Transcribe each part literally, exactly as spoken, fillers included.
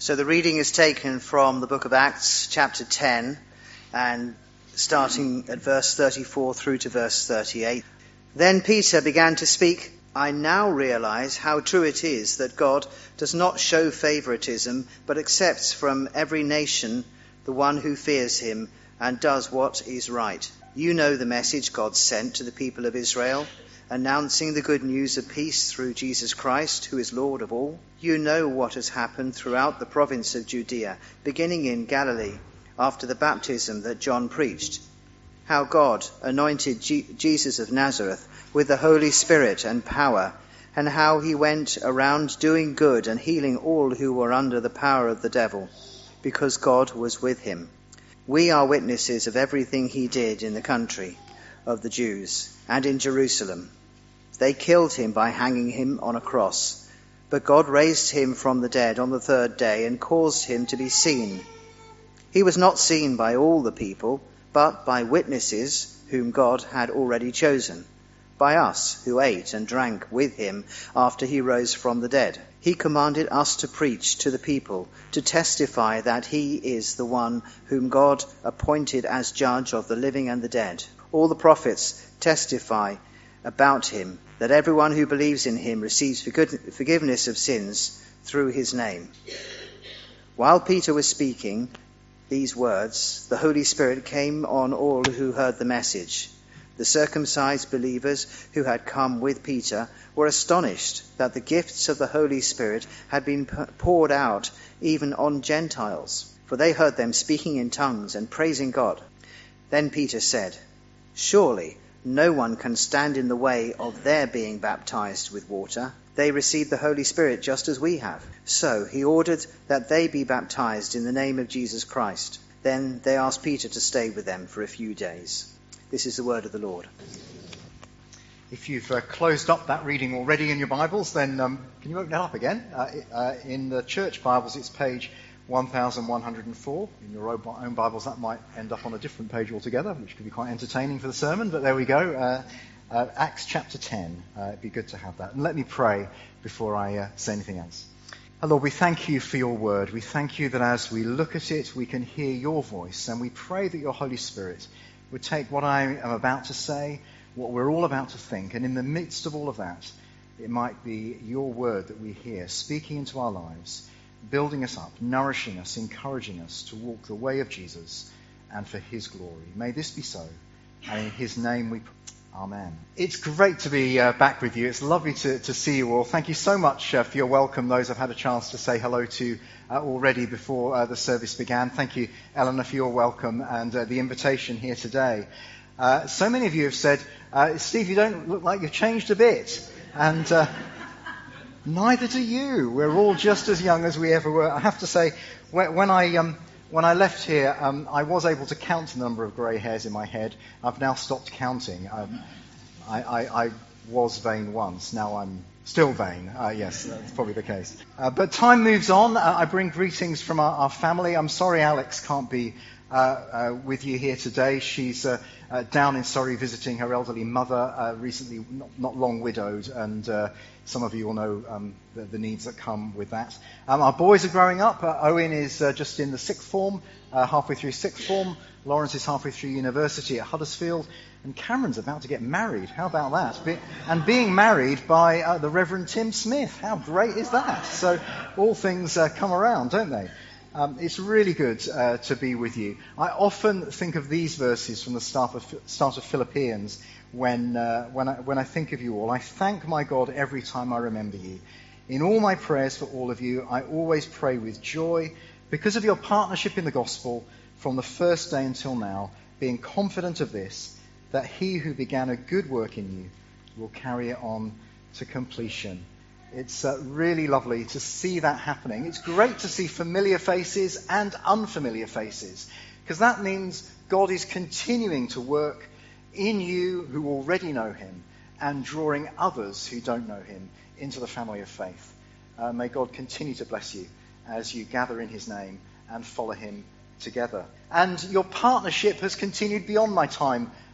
So the reading is taken from the book of Acts, chapter ten, and starting at verse thirty-four through to verse thirty-eight. Then Peter began to speak. I now realize how true it is that God does not show favoritism, but accepts from every nation the one who fears him and does what is right. You know the message God sent to the people of Israel, announcing the good news of peace through Jesus Christ, who is Lord of all. You know what has happened throughout the province of Judea, beginning in Galilee, after the baptism that John preached, how God anointed G- Jesus of Nazareth with the Holy Spirit and power, and how he went around doing good and healing all who were under the power of the devil, because God was with him. We are witnesses of everything he did in the country of the Jews and in Jerusalem. They killed him by hanging him on a cross, but God raised him from the dead on the third day and caused him to be seen. He was not seen by all the people, but by witnesses whom God had already chosen, by us who ate and drank with him after he rose from the dead. He commanded us to preach to the people, to testify that he is the one whom God appointed as judge of the living and the dead. All the prophets testify about him, that everyone who believes in him receives forgiveness of sins through his name. While Peter was speaking these words, the Holy Spirit came on all who heard the message. The circumcised believers who had come with Peter were astonished that the gifts of the Holy Spirit had been poured out even on Gentiles, for they heard them speaking in tongues and praising God. Then Peter said, Surely no one can stand in the way of their being baptized with water. They received the Holy Spirit just as we have. So he ordered that they be baptized in the name of Jesus Christ. Then they asked Peter to stay with them for a few days. This is the word of the Lord. If you've uh, closed up that reading already in your Bibles, then um, can you open it up again? Uh, uh, in the church Bibles, it's page one thousand one hundred four. In your own Bibles, that might end up on a different page altogether, which could be quite entertaining for the sermon, but there we go. Uh, uh, Acts chapter ten. Uh, it'd be good to have that. And let me pray before I uh, say anything else. Oh, Lord, we thank you for your word. We thank you that as we look at it, we can hear your voice, and we pray that your Holy Spirit would take what I am about to say, what we're all about to think, and in the midst of all of that, it might be your word that we hear, speaking into our lives, building us up, nourishing us, encouraging us to walk the way of Jesus and for his glory. May this be so, and in his name we pray. Amen. It's great to be uh, back with you. It's lovely to, to see you all. Thank you so much uh, for your welcome, those I've had a chance to say hello to uh, already before uh, the service began. Thank you, Eleanor, for your welcome and uh, the invitation here today. Uh, so many of you have said, uh, Steve, you don't look like you've changed a bit. And uh, neither do you. We're all just as young as we ever were. I have to say, when, when I... Um, When I left here, um, I was able to count the number of grey hairs in my head. I've now stopped counting. Um, I, I, I was vain once. Now I'm still vain. Uh, yes, that's probably the case. Uh, but time moves on. Uh, I bring greetings from our, our family. I'm sorry Alex can't be uh, uh, with you here today. She's uh, uh, down in Surrey visiting her elderly mother, uh, recently not, not long widowed, and uh, some of you will know um, the, the needs that come with that. Um, our boys are growing up. Uh, Owen is uh, just in the sixth form, uh, halfway through sixth form. Lawrence is halfway through university at Huddersfield. And Cameron's about to get married. How about that? Be- and being married by uh, the Reverend Tim Smith. How great is that? So all things uh, come around, don't they? Um, it's really good uh, to be with you. I often think of these verses from the start of, start of Philippians when, uh, when, I, when I think of you all. I thank my God every time I remember you. In all my prayers for all of you, I always pray with joy because of your partnership in the gospel from the first day until now, being confident of this, that he who began a good work in you will carry it on to completion. It's uh, really lovely to see that happening. It's great to see familiar faces and unfamiliar faces, because that means God is continuing to work in you who already know him and drawing others who don't know him into the family of faith. Uh, may God continue to bless you as you gather in his name and follow him together. And your partnership has continued beyond my time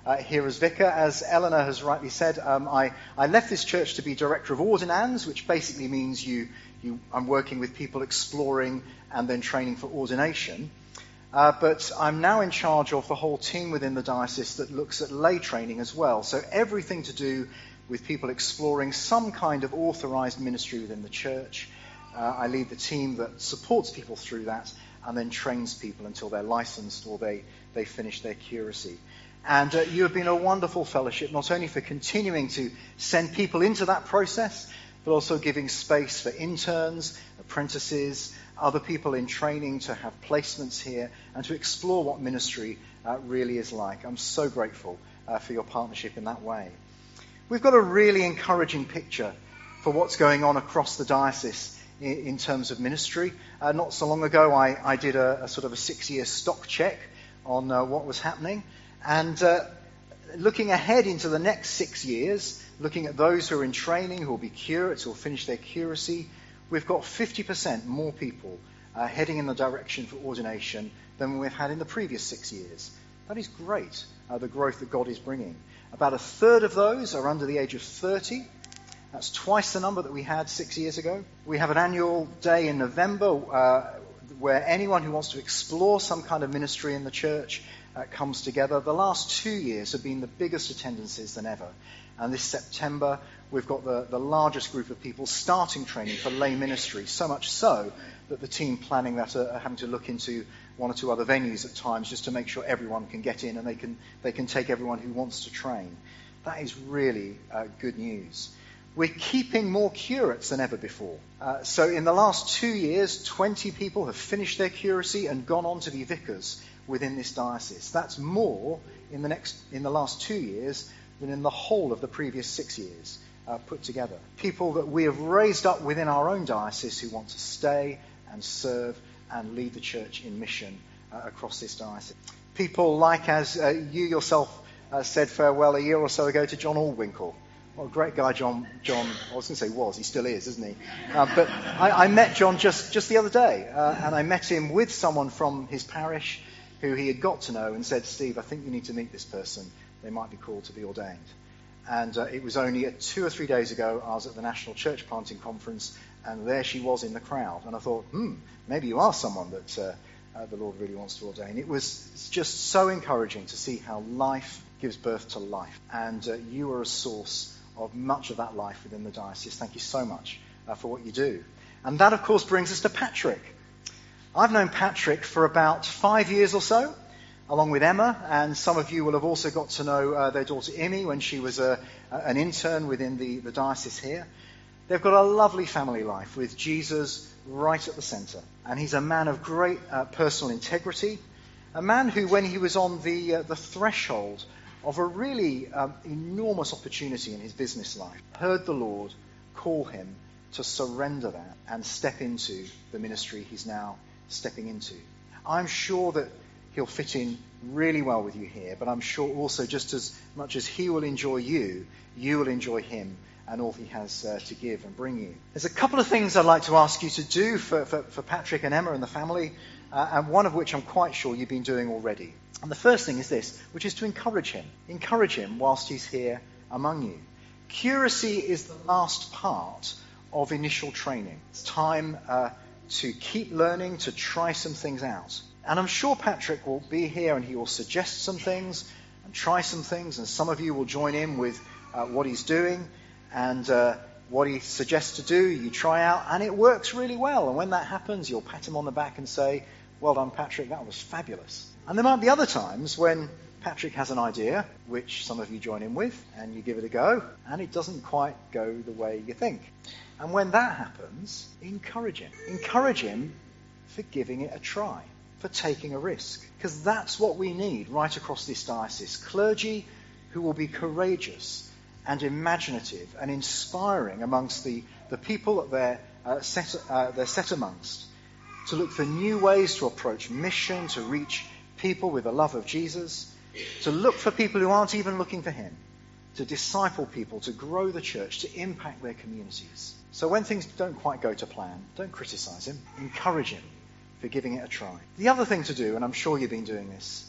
uh, here as vicar. As Eleanor has rightly said, um, I, I left this church to be director of ordinands, which basically means you, you I'm working with people exploring and then training for ordination. Uh, but I'm now in charge of the whole team within the diocese that looks at lay training as well. So everything to do with people exploring some kind of authorized ministry within the church. Uh, I lead the team that supports people through that and then trains people until they're licensed or they, they finish their curacy. And uh, you have been a wonderful fellowship, not only for continuing to send people into that process, but also giving space for interns, apprentices, other people in training to have placements here and to explore what ministry uh, really is like. I'm so grateful uh, for your partnership in that way. We've got a really encouraging picture for what's going on across the diocese in, in terms of ministry. Uh, not so long ago, I, I did a, a sort of a six-year stock check on uh, what was happening. And uh, looking ahead into the next six years, looking at those who are in training, who will be curates, who will finish their curacy, we've got fifty percent more people uh, heading in the direction for ordination than we've had in the previous six years. That is great, uh, the growth that God is bringing. About a third of those are under the age of thirty. That's twice the number that we had six years ago. We have an annual day in November uh, where anyone who wants to explore some kind of ministry in the church uh, comes together. The last two years have been the biggest attendances than ever. And this September, we've got the, the largest group of people starting training for lay ministry, so much so that the team planning that are, are having to look into one or two other venues at times just to make sure everyone can get in and they can they can take everyone who wants to train. That is really uh, good news. We're keeping more curates than ever before. Uh, so in the last two years, twenty people have finished their curacy and gone on to be vicars within this diocese. That's more in the next in the last two years than in the whole of the previous six years uh, put together. People that we have raised up within our own diocese who want to stay and serve and lead the church in mission uh, across this diocese. People like, as uh, you yourself uh, said farewell a year or so ago to John Aldwinkle. What a great guy John, John I was going to say was, he still is, isn't he? Uh, but I, I met John just, just the other day, uh, and I met him with someone from his parish who he had got to know and said, Steve, I think you need to meet this person. They might be called to be ordained. And uh, it was only uh, two or three days ago, I was at the National Church Planting Conference, and there she was in the crowd. And I thought, hmm, maybe you are someone that uh, uh, the Lord really wants to ordain. It was just so encouraging to see how life gives birth to life. And uh, you are a source of much of that life within the diocese. Thank you so much uh, for what you do. And that, of course, brings us to Patrick. I've known Patrick for about five years or so, along with Emma, and some of you will have also got to know uh, their daughter Imi when she was a, an intern within the, the diocese here. They've got a lovely family life with Jesus right at the centre. And he's a man of great uh, personal integrity, a man who, when he was on the, uh, the threshold of a really um, enormous opportunity in his business life, heard the Lord call him to surrender that and step into the ministry he's now stepping into. I'm sure that he'll fit in really well with you here, but I'm sure also just as much as he will enjoy you, you will enjoy him and all he has uh, to give and bring you. There's a couple of things I'd like to ask you to do for, for, for Patrick and Emma and the family, uh, and one of which I'm quite sure you've been doing already. And the first thing is this, which is to encourage him. Encourage him whilst he's here among you. Curacy is the last part of initial training. It's time uh, to keep learning, to try some things out. And I'm sure Patrick will be here and he will suggest some things and try some things, and some of you will join in with uh, what he's doing and uh, what he suggests to do, you try out, and it works really well. And when that happens, you'll pat him on the back and say, well done, Patrick, that was fabulous. And there might be other times when Patrick has an idea, which some of you join in with, and you give it a go, and it doesn't quite go the way you think. And when that happens, encourage him. Encourage him for giving it a try, for taking a risk. Because that's what we need right across this diocese. Clergy who will be courageous and imaginative and inspiring amongst the, the people that they're, uh, set, uh, they're set amongst, to look for new ways to approach mission, to reach people with the love of Jesus, to look for people who aren't even looking for him, to disciple people, to grow the church, to impact their communities. So when things don't quite go to plan, don't criticize him, encourage him for giving it a try. The other thing to do, and I'm sure you've been doing this,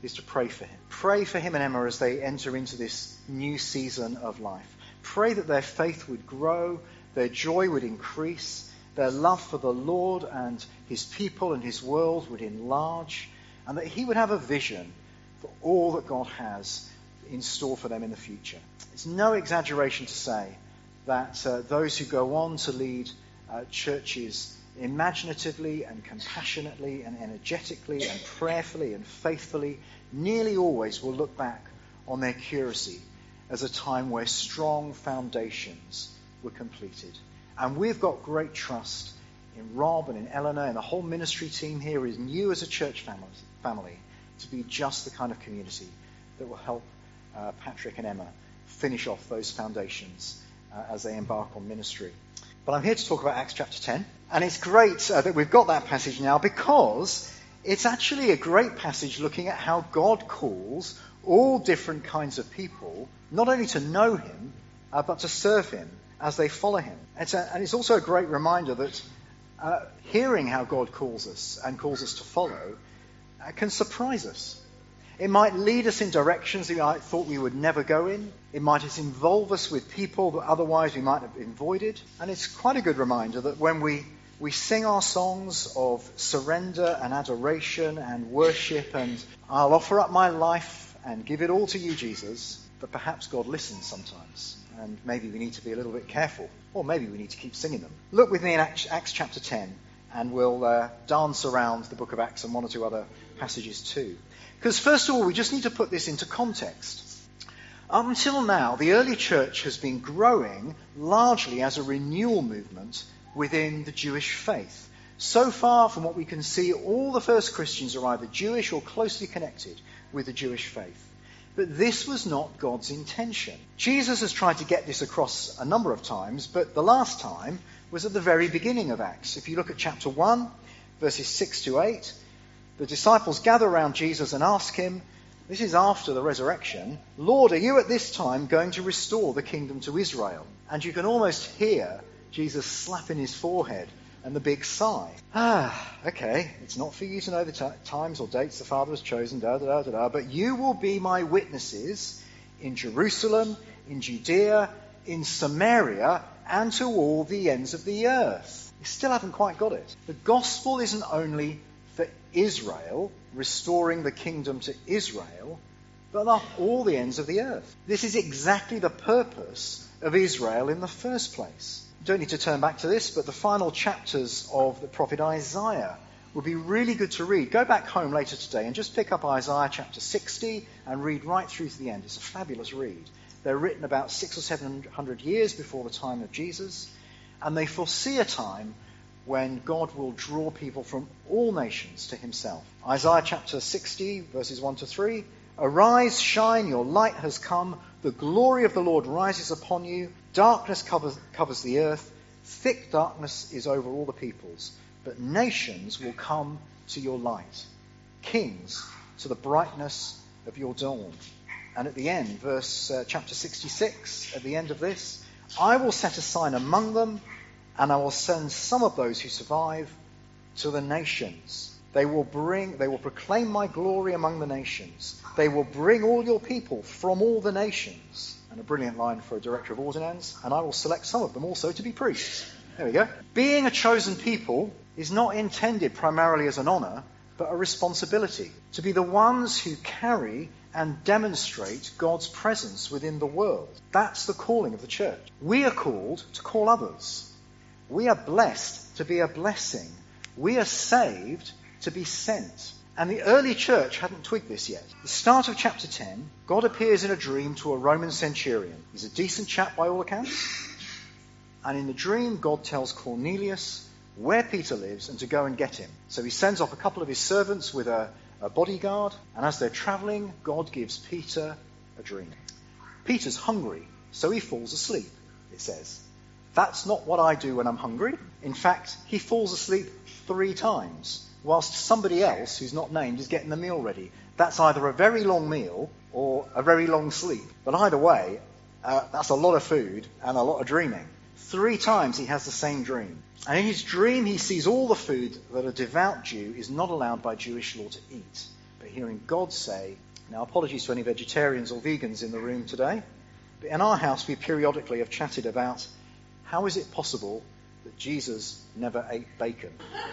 is to pray for him. Pray for him and Emma as they enter into this new season of life. Pray that their faith would grow, their joy would increase, their love for the Lord and his people and his world would enlarge, and that he would have a vision for all that God has in store for them in the future. It's no exaggeration to say that uh, those who go on to lead uh, churches imaginatively and compassionately and energetically and prayerfully and faithfully nearly always will look back on their curacy as a time where strong foundations were completed. And we've got great trust in Rob and in Eleanor and the whole ministry team here, is new as a church family, family to be just the kind of community that will help uh, Patrick and Emma finish off those foundations uh, as they embark on ministry. But I'm here to talk about Acts chapter ten. And it's great uh, that we've got that passage now, because it's actually a great passage looking at how God calls all different kinds of people not only to know him, uh, but to serve him as they follow him. It's a, and it's also a great reminder that uh, hearing how God calls us and calls us to follow uh, can surprise us. It might lead us in directions that I thought we would never go in. It might involve us with people that otherwise we might have avoided. And it's quite a good reminder that when we, we sing our songs of surrender and adoration and worship and I'll offer up my life and give it all to you, Jesus, that perhaps God listens sometimes. And maybe we need to be a little bit careful. Or maybe we need to keep singing them. Look with me in Acts, Acts chapter ten, and we'll uh, dance around the book of Acts and one or two other passages too. Because first of all, we just need to put this into context. Up until now, the early church has been growing largely as a renewal movement within the Jewish faith. So far, from what we can see, all the first Christians are either Jewish or closely connected with the Jewish faith. But this was not God's intention. Jesus has tried to get this across a number of times, but the last time was at the very beginning of Acts. If you look at chapter one, verses six to eight, the disciples gather around Jesus and ask him, this is after the resurrection, Lord, are you at this time going to restore the kingdom to Israel? And you can almost hear Jesus slapping his forehead and the big sigh. Ah, okay, it's not for you to know the t- times or dates the Father has chosen, da, da, da, da, da, but you will be my witnesses in Jerusalem, in Judea, in Samaria, and to all the ends of the earth. You still haven't quite got it. The gospel isn't only for Israel, restoring the kingdom to Israel, but all the ends of the earth. This is exactly the purpose of Israel in the first place. You don't need to turn back to this, but the final chapters of the prophet Isaiah would be really good to read. Go back home later today and just pick up Isaiah chapter sixty and read right through to the end. It's a fabulous read. They're written about six or seven hundred years before the time of Jesus, and they foresee a time when God will draw people from all nations to himself. Isaiah chapter sixty, verses one to three. Arise, shine, your light has come. The glory of the Lord rises upon you. Darkness covers, covers the earth. Thick darkness is over all the peoples. But nations will come to your light. Kings to the brightness of your dawn. And at the end, verse uh, chapter sixty-six, at the end of this, I will set a sign among them, and I will send some of those who survive to the nations. They will bring, they will proclaim my glory among the nations. They will bring all your people from all the nations. And a brilliant line for a director of ordinands. And I will select some of them also to be priests. There we go. Being a chosen people is not intended primarily as an honour, but a responsibility. To be the ones who carry and demonstrate God's presence within the world. That's the calling of the church. We are called to call others. We are blessed to be a blessing. We are saved to be sent. And the early church hadn't twigged this yet. The start of chapter ten, God appears in a dream to a Roman centurion. He's a decent chap by all accounts. And in the dream, God tells Cornelius where Peter lives and to go and get him. So he sends off a couple of his servants with a, a bodyguard. And as they're travelling, God gives Peter a dream. Peter's hungry, so he falls asleep, it says. That's not what I do when I'm hungry. In fact, he falls asleep three times, whilst somebody else, who's not named, is getting the meal ready. That's either a very long meal or a very long sleep. But either way, uh, that's a lot of food and a lot of dreaming. Three times he has the same dream. And in his dream, he sees all the food that a devout Jew is not allowed by Jewish law to eat. But for hearing God say, now apologies to any vegetarians or vegans in the room today, but in our house we periodically have chatted about how is it possible that Jesus never ate bacon?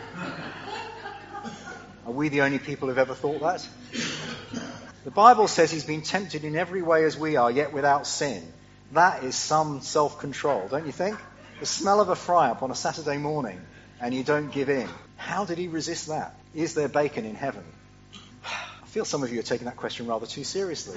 Are we the only people who've ever thought that? The Bible says he's been tempted in every way as we are, yet without sin. That is some self-control, don't you think? The smell of a fry-up on a Saturday morning and you don't give in. How did he resist that? Is there bacon in heaven? I feel some of you are taking that question rather too seriously.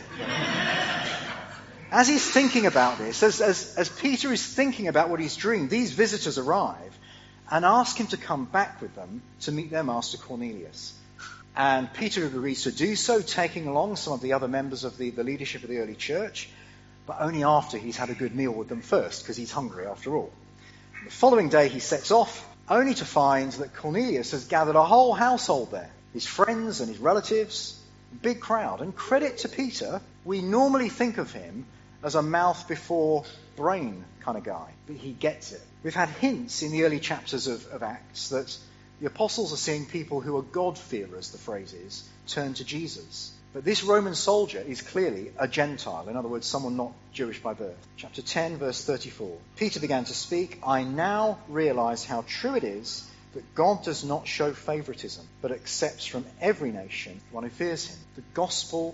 As he's thinking about this, as, as, as Peter is thinking about what he's dreamed, these visitors arrive and ask him to come back with them to meet their master Cornelius. And Peter agrees to do so, taking along some of the other members of the, the leadership of the early church, but only after he's had a good meal with them first, because he's hungry after all. The following day he sets off, only to find that Cornelius has gathered a whole household there, his friends and his relatives, a big crowd. And credit to Peter, we normally think of him as a mouth before brain kind of guy, but he gets it. We've had hints in the early chapters of, of Acts that the apostles are seeing people who are God-fearers, the phrase is, turn to Jesus. But this Roman soldier is clearly a Gentile, in other words, someone not Jewish by birth. Chapter ten, verse thirty-four. Peter began to speak, I now realize how true it is that God does not show favoritism, but accepts from every nation one who fears him. The gospel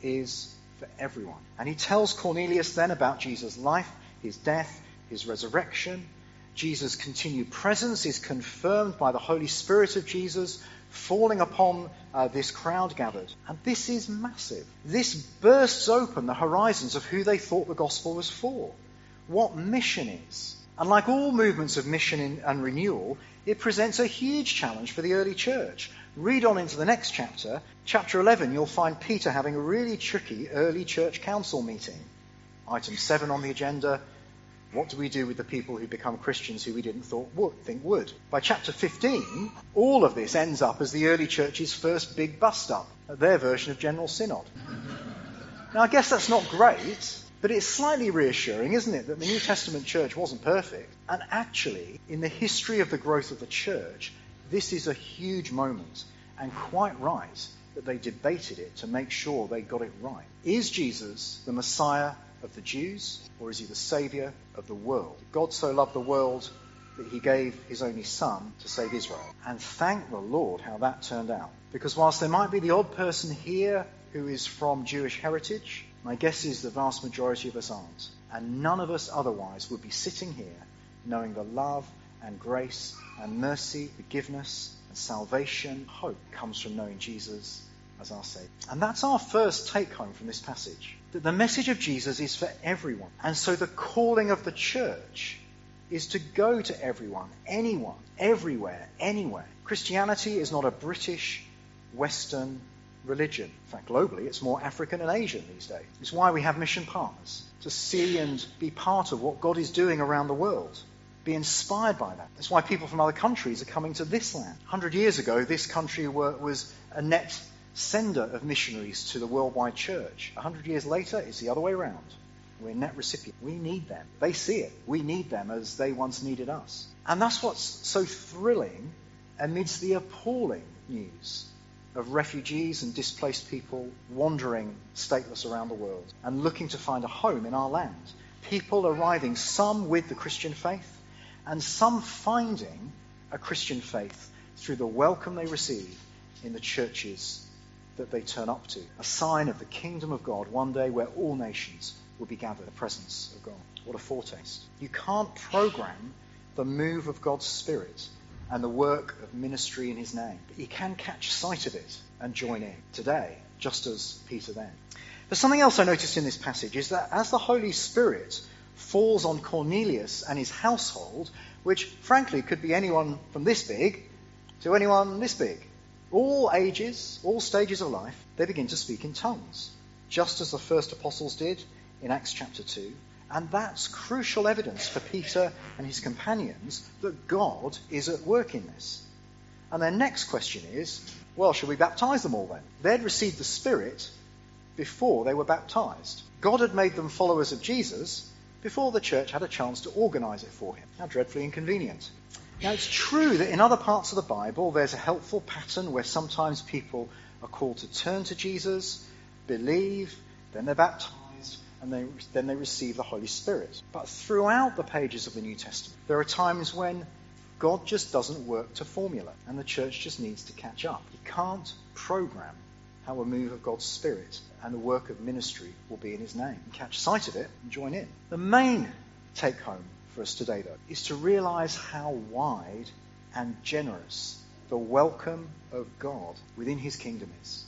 is for everyone. And he tells Cornelius then about Jesus' life, his death, his resurrection. Jesus' continued presence is confirmed by the Holy Spirit of Jesus falling upon uh, this crowd gathered. And this is massive. This bursts open the horizons of who they thought the gospel was for, what mission is. And like all movements of mission in, and renewal, it presents a huge challenge for the early church. Read on into the next chapter. Chapter eleven, you'll find Peter having a really tricky early church council meeting. Item seven on the agenda, what do we do with the people who become Christians who we didn't thought would, think would? By chapter fifteen, all of this ends up as the early church's first big bust-up, their version of General Synod. Now, I guess that's not great, but it's slightly reassuring, isn't it, that the New Testament church wasn't perfect. And actually, in the history of the growth of the church, this is a huge moment, and quite right that they debated it to make sure they got it right. Is Jesus the Messiah of the Jews, or is he the Saviour of the world? God so loved the world that he gave his only Son to save Israel. And thank the Lord how that turned out. Because whilst there might be the odd person here who is from Jewish heritage, my guess is the vast majority of us aren't. And none of us otherwise would be sitting here knowing the love and grace and mercy, forgiveness and salvation, hope comes from knowing Jesus as our Saviour. And that's our first take home from this passage, that the message of Jesus is for everyone. And so the calling of the church is to go to everyone, anyone, everywhere, anywhere. Christianity is not a British, Western religion. In fact, globally, it's more African and Asian these days. It's why we have mission partners, to see and be part of what God is doing around the world, be inspired by that. That's why people from other countries are coming to this land. one hundred years ago, this country were, was a net sender of missionaries to the worldwide church. A hundred years later, it's the other way around. We're net recipients. We need them. They see it. We need them as they once needed us. And that's what's so thrilling amidst the appalling news of refugees and displaced people wandering stateless around the world and looking to find a home in our land. People arriving, some with the Christian faith and some finding a Christian faith through the welcome they receive in the churches that they turn up to. A sign of the kingdom of God one day where all nations will be gathered in the presence of God. What a foretaste. You can't program the move of God's Spirit and the work of ministry in his name, but you can catch sight of it and join in today, just as Peter then. But something else I noticed in this passage is that as the Holy Spirit falls on Cornelius and his household, which frankly could be anyone from this big to anyone this big, all ages, all stages of life, they begin to speak in tongues, just as the first apostles did in Acts chapter two. And that's crucial evidence for Peter and his companions that God is at work in this. And their next question is, well, should we baptize them all then? They'd received the Spirit before they were baptized. God had made them followers of Jesus before the church had a chance to organize it for him. How dreadfully inconvenient. Now, it's true that in other parts of the Bible there's a helpful pattern where sometimes people are called to turn to Jesus, believe, then they're baptized, and they, then they receive the Holy Spirit. But throughout the pages of the New Testament, there are times when God just doesn't work to formula, and the church just needs to catch up. You can't program how a move of God's Spirit and the work of ministry will be in his name. Catch sight of it and join in. The main take home for us today, though, is to realize how wide and generous the welcome of God within his kingdom is.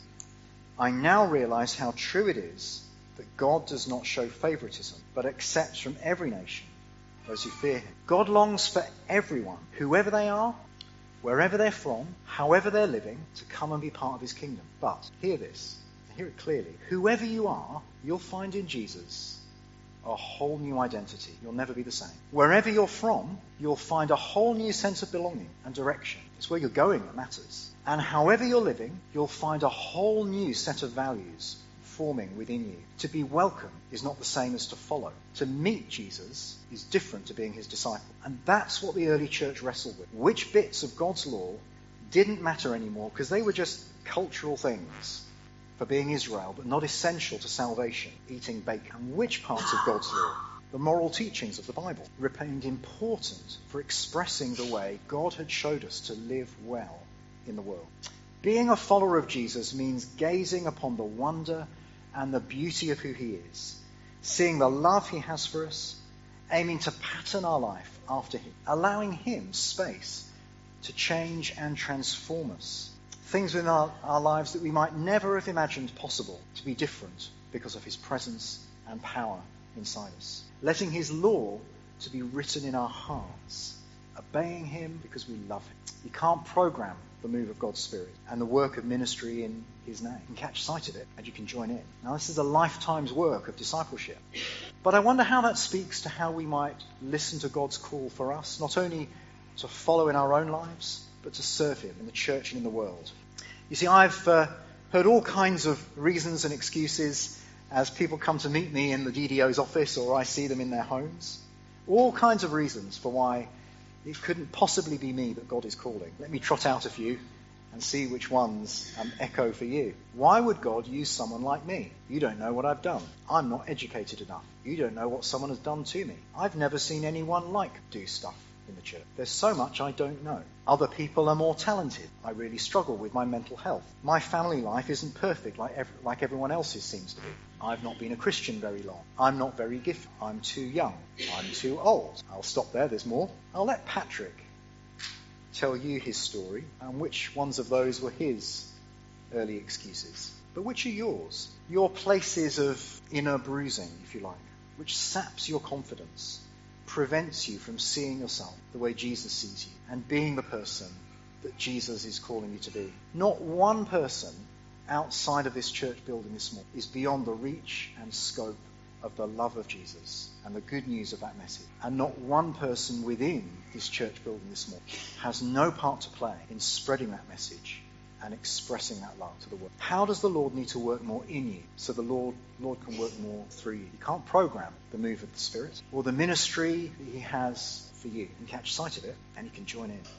I now realize how true it is that God does not show favoritism, but accepts from every nation those who fear him. God longs for everyone, whoever they are, wherever they're from, however they're living, to come and be part of his kingdom. But hear this, hear it clearly. Whoever you are, you'll find in Jesus a whole new identity. You'll never be the same. Wherever you're from, you'll find a whole new sense of belonging and direction. It's where you're going that matters. And however you're living, you'll find a whole new set of values forming within you. To be welcome is not the same as to follow. To meet Jesus is different to being his disciple. And that's what the early church wrestled with. Which bits of God's law didn't matter anymore because they were just cultural things for being Israel, but not essential to salvation, eating bacon. And which parts of God's law, the moral teachings of the Bible, remained important for expressing the way God had showed us to live well in the world. Being a follower of Jesus means gazing upon the wonder and the beauty of who he is, seeing the love he has for us, aiming to pattern our life after him, allowing him space to change and transform us. Things within our, our lives that we might never have imagined possible to be different because of his presence and power inside us. Letting his law to be written in our hearts, obeying him because we love him. You can't program the move of God's Spirit and the work of ministry in his name. You can catch sight of it and you can join in. Now, this is a lifetime's work of discipleship. But I wonder how that speaks to how we might listen to God's call for us, not only to follow in our own lives, but to serve him in the church and in the world. You see, I've uh, heard all kinds of reasons and excuses as people come to meet me in the D D O's office or I see them in their homes. All kinds of reasons for why it couldn't possibly be me that God is calling. Let me trot out a few and see which ones um, echo for you. Why would God use someone like me? You don't know what I've done. I'm not educated enough. You don't know what someone has done to me. I've never seen anyone like do stuff in the church. There's so much I don't know. Other people are more talented. I really struggle with my mental health. My family life isn't perfect like ev- like everyone else's seems to be. I've not been a Christian very long. I'm not very gifted. I'm too young. I'm too old. I'll stop there, there's more. I'll let Patrick tell you his story and which ones of those were his early excuses. But which are yours? Your places of inner bruising, if you like, which saps your confidence, prevents you from seeing yourself the way Jesus sees you and being the person that Jesus is calling you to be. Not one person outside of this church building this morning is beyond the reach and scope of the love of Jesus and the good news of that message. And not one person within this church building this morning has no part to play in spreading that message and expressing that love to the world. How does the Lord need to work more in you so the Lord, Lord can work more through you? You can't program the move of the Spirit or the ministry that he has for you. You can catch sight of it and you can join in.